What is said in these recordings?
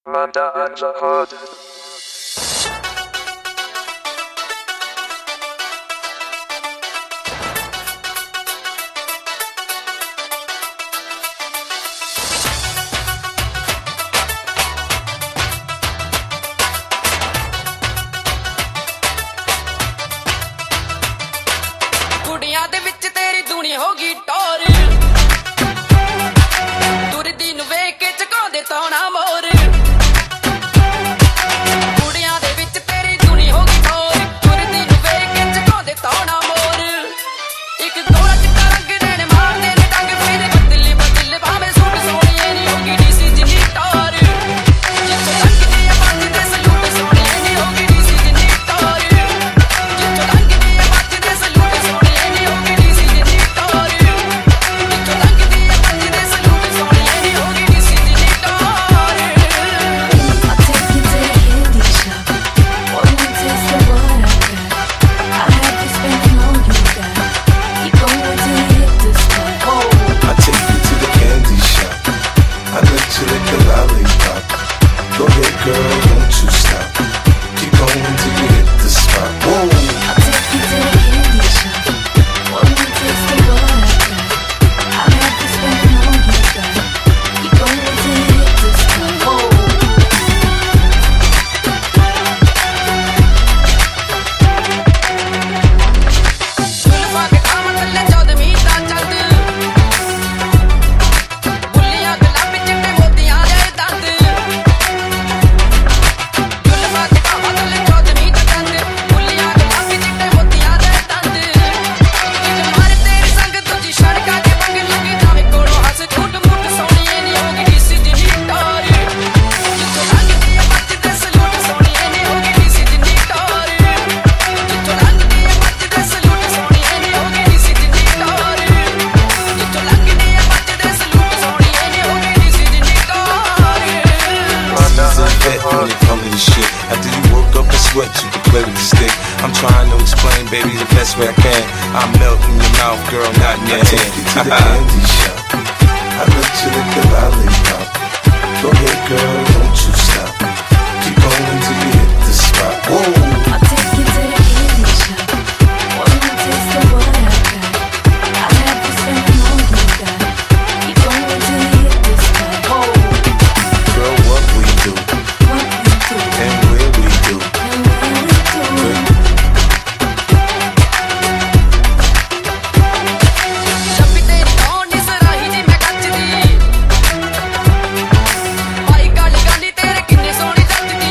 My dimes are hard. ਕੁੜੀਆਂ ਦੇ ਵਿੱਚ ਤੇਰੀ ਦੂਣੀ ਹੋ ਗਈ ਟੋਰ ਤੁਰਦੀ ਨੂੰ ਵੇਖ ਕੇ ਚਕਾਉਂਦੇ ਤੌਣਾ ਮੋਰ ਕੁੜੀਆਂ ਦੇ ਵਿੱਚ ਤੇਰੀ ਦੂਣੀ ਹੋ ਗਈ ਟੋਰ ਤੁਰਦੀ ਨੂੰ ਵੇਖ ਕੇ ਚਕਾਉਂਦੇ ਤੌਣਾ ਮੋਰ ਇੱਕ ਦੋੜਾ ਚਿੱਟਾ ਰੰਗ ਨੇ ਮਾਰਦੇ ਨੇ ਟੰਗ ਫੇਰੇ ਬਦਲੇ ਭਾਵੇਂ ਸੂਟ ਸੋਹਣੀਏ ਨਹੀਂ ਹੋਗੀ ਡੀਸੀ ਜਿੰਨੀ ਟੋਰ ਜਿੱਥੋਂ ਲੰਘਦੀ ਆ ਵੱਜਦੇ ਸਲੂਟ ਸੋਹਣੀਏ ਨਹੀਂ ਹੋਗੀ ਡੀਸੀ ਜਿੰਨੀ ਟੋਰ ਜਿੱਥੋਂ ਲੰਘਦੀ ਆ ਵੱਜਦੇ ਸਲੂਟ ਸੋਹਣੀਏ ਨਹੀਂ ਹੋਗੀ ਡੀਸੀ ਜਿੰਨੀ ਟੋਰ ਜਿੱਥੋਂ ਲੰਘਦੀ ਆ ਵੱਜਦੇ ਸਲੂਟ ਸੋਹਣੀਏ ਨਹੀਂ ਹੋਗੀ ਡੀਸੀ ਜਿੰਨੀ ਟੋਰ I'll take you to the candy shop. I'll let you lick the lollipop. Go ahead, girl, don't you stop. Keep going till you hit the spot. Whoa. ਸੁਲਫਾ ਕੇ ਥਾਮਣ ਥੱਲੇ ਚੌਦਵੀਂ ਦਾ ਚੰਦ ਬੁੱਲੀਆਂ ਗੁਲਾਬੀ ਚਿੱਟੇ ਮੋਤੀਆਂ ਦੇ ਦੰਦ ਸੁਲਫਾ ਕੇ ਥਾਮਣ ਥੱਲੇ ਚੌਦਵੀਂ ਦਾ ਚੰਦ ਬੁੱਲੀਆਂ ਗੁਲਾਬੀ ਚਿੱਟੇ ਮੋਤੀਆਂ ਦੇ ਦੰਦ ਇੱਕ ਮਾਰ ਤੇਰੀ ਸੰਗ ਦੂਜੀ ਸੜਕਾਂ ਤੇ ਬੰਗ ਲੱਗੀ ਜਾਵੇ ਕੋਲੋਂ ਹੱਸ ਝੂਠ ਮੂਠ ਸੋਹਣੀਏ ਨਹੀਂ ਹੋਗੀ ਡੀਸੀ ਜਿੰਨੀ ਟੋਰ ਜਿੱਥੋਂ ਲੰਘਦੀ ਆ ਵੱਜਦੇ ਸਲੂਟ ਸੋਹਣੀਏ ਨਹੀਂ ਹੋਗੀ ਡੀਸੀ ਜਿੰਨੀ ਟੋਰ ਜਿੱਥੋਂ ਲੰਘਦੀ ਆ ਵੱਜਦੇ ਸਲੂਟ ਸੋਹਣੀਏ ਨਹੀਂ ਹੋਗੀ ਡੀਸੀ ਜਿੰਨੀ ਟੋਰ ਜਿੱਥੋਂ ਲੰਘਦੀ ਆ ਵੱਜਦੇ ਸਲੂਟ ਸੋਹਣੀਏ ਨਹੀਂ ਹੋਗੀ ਡੀਸੀ ਜਿੰਨੀ ਟੋਰ She's a vet when it come to this shit. After you woke up and sweat, you can play with the stick. I'm trying to explain, baby, the best way I can. I'm melting your mouth, girl, not in your hand. Take you to the candy shop. I'll let you lick the lollipop. Go ahead, girl, don't you stop. Keep going till you hit the spot. Whoa. Girl, what we do and where we do. ਜੱਪੀ ਤੇਰੀ ਕੌਣ ਨੀ ਸਰਾਹੀ ਜੀ ਮੈਂ ਕੱਚਦੀ ਭਾਈ ਕਾਲੀ ਗਾਲੀ ਤੇਰੇ ਕਿੰਨੇ ਸੋਹਣੀ ਜੱਚਦੀ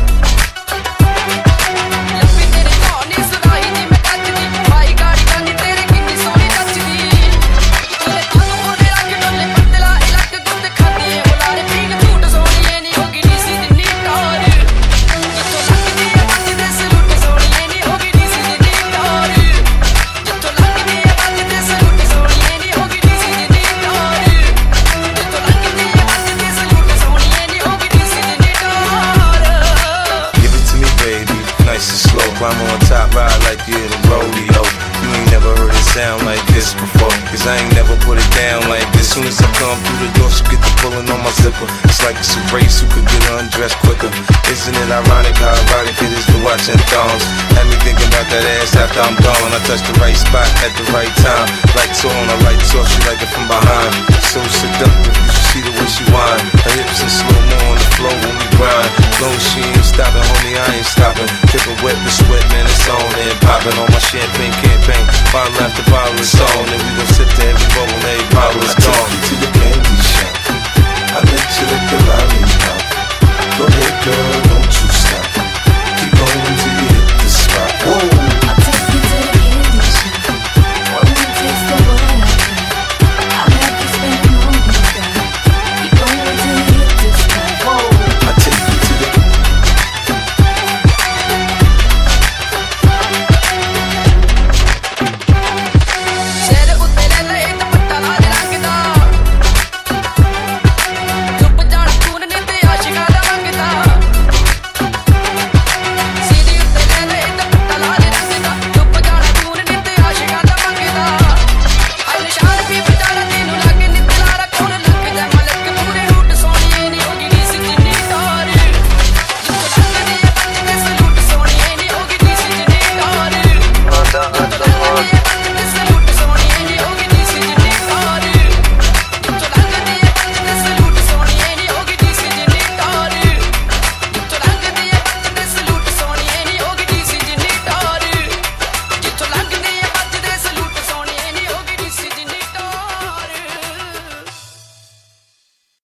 ਜੱਪੀ ਤੇਰੀ ਕੌਣ ਨੀ ਸਰਾਹੀ ਜੀ ਮੈਂ ਕੱਚਦੀ ਭਾਈ ਕਾਲੀ ਗਾਲੀ ਤੇਰੇ ਕਿੰਨੀ ਸੋਹਣੀ ਜੱਚਦੀ ਤੇਰੇ ਤੁਹਾਨੂੰ ਉਹਨੇ ਰੱਖ ਡੋਲੇ ਪਤਲਾ ਇਲੱਕ ਗੁੱਤ ਖਾਦੀ ਏ ਬੁਲਾਰੇ ਪੀਂਗ ਝੂਠ ਸੋਹਣੀਏ ਨਹੀਂ ਹੋਗੀ ਡੀਸੀ ਜਿੰਨੀ ਟੋਰ ਜਿੱਥੋਂ ਲੰਘਦੀ ਆ ਵੱਜਦੇ ਸਲੂਟ ਸੋਹਣੀਏ ਨਹੀਂ ਹੋਗੀ ਡੀਸੀ ਜਿੰਨੀ ਟੋਰ ਜਿੱਥੋਂ ਲੰਘਦੀ ਆ ਵੱਜਦੇ ਸਲੂਟ ਸੋਹਣੀਏ ਨਹੀਂ ਹੋਗੀ ਡੀਸੀ ਜਿੰਨੀ ਟੋਰ ਜਿੱਥੋਂ ਲੰਘਦੀ ਆ ਵੱਜਦੇ ਸਲੂਟ ਸੋਹਣੀਏ ਨਹੀਂ ਹੋਗੀ ਡੀਸੀ ਜਿੰਨੀ ਟੋਰ Give it to me, baby, nice and slow. I'm on top, ride like you in a rodeo. You ain't never heard it sound like this before, cause I ain't never put it down like this. Soon as I come through the door, she get the pulling on my zipper. It's like it's a race, who could get undressed quicker. Isn't it ironic how erotic it is to watch in thongs? Had me thinking about that ass after I'm gone. I touched the right spot at the right time. Lights on, I lights off, she like it from behind. So seductive, you should see the way she whine. Her hips in slow-mo on the floor when we grind. Long as she ain't stopping, homie, I ain't stopping. Dripping wet with sweat, man, it's on and popping on my champagne campaign. Bottle after bottle, it's on, and we gon'